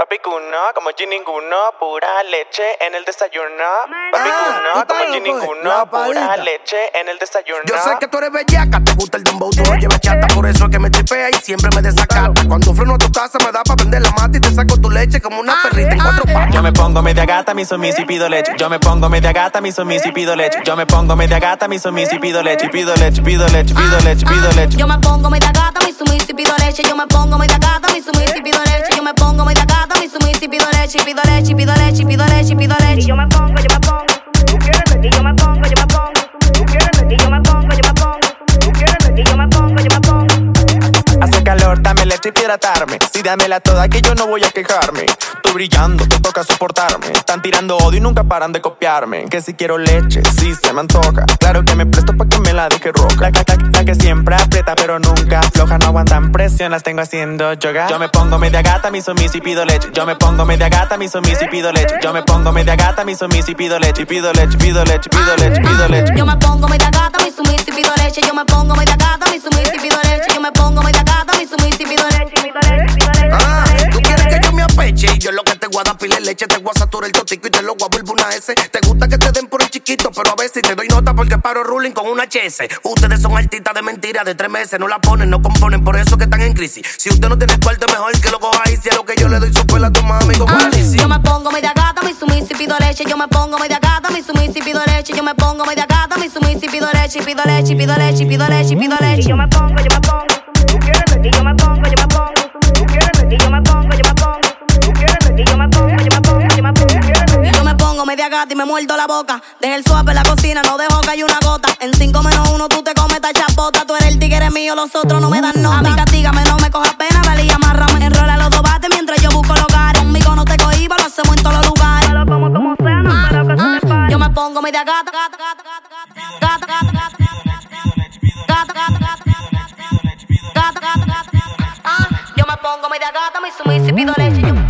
Papi cuno, como G ninguno, pura leche en el desayuno. Papi cuno, como G ninguno, pura leche en el desayuno. Yo sé que tú eres bellaca, te gusta el dembow, tú lo llevas chata. Por eso es que me tripea y siempre me desacata. Cuando freno a tu casa me da pa' vender la mata y te saco tu leche como una perrita en 4 patas. Yo me pongo media gata, mi sumis y pido leche. Yo me pongo media gata, mi sumis y pido leche. Yo me pongo media gata, mi sumis y pido leche. Pido leche, pido leche, pido leche, pido leche. Yo me pongo media gata, mi sumis y pido leche. Yo me pongo media gata, mi sumis y pido leche. Yo me pongo media gata, mi sumis y pido leche. Pido leche, pido leche, pido leche, pido leche. Y yo me pongo, tú quieres leche. Y yo me pongo, tú quieres leche. Y yo me pongo, tú quieres leche. Y yo me pongo, Hace calor, dame leche y hidratarme. Sí, dámela toda que yo no voy a quejarme. Tú brillando, te toca soportarme. Están tirando odio y nunca paran de copiarme. Que si quiero leche, sí se me antoja. Claro que me presto pa' que me la deje roja. La que siempre aprieta pero nunca afloja. No aguantan presión, las tengo haciendo yoga. Yo me pongo media gata, mi sumis y pido leche. Yo me pongo media gata, mi sumis y pido leche. Yo me pongo media gata, mi sumis y pido leche. Pido leche, pido leche, pido leche, pido leche. Yo me pongo media gata, mi sumis y pido leche. Yo me pongo media gata, mi sumis y pido leche. Yo me pongo media gata, mi sumis y pido leche. Tú quieres que yo me apeche y yo lo que te voy a dar pile leche. Te voy a saturar el totico y te lo voy a volver una S. Te gusta que te den por el chiquito, pero a veces te doy nota porque paro ruling con una HS. Ustedes son artistas de mentira de 3 meses. No la ponen, no componen, por eso que están en crisis. Si usted no tiene cuarto, mejor que lo coja y si a lo que yo le doy su pela a tu mami como Alicia. Yo me pongo media gata, mi sumis y pido leche. Yo me pongo media gata, mi sumis y pido leche. Yo me pongo media gata, mi sumis y pido leche. Pido leche, pido leche, pido leche, pido leche. Y yo me pongo, tú quieres leche. Y yo me pongo, tú quieres leche. Y yo me pongo, tú quieres leche. Y yo me pongo, Yo me pongo media gata y me muerdo la boca. Deja el suave en la cocina, no dejo que haya una gota. En 5 menos 1 tú te comes esta chapota. Tú eres el tigre mío, los otros no me dan nota. A mí castígame, no me cojas pena, dale y amárrame. Enrola los 2 bates mientras yo busco los hogares. Conmigo no te cohibas, lo hacemos en todos los lugares. como sea, no espero que tú te pares. Yo me pongo media gata, gata, gata, gata, gata, gata, gata, gata, gata, Yo me pongo media gata, mi sumis y pido leche.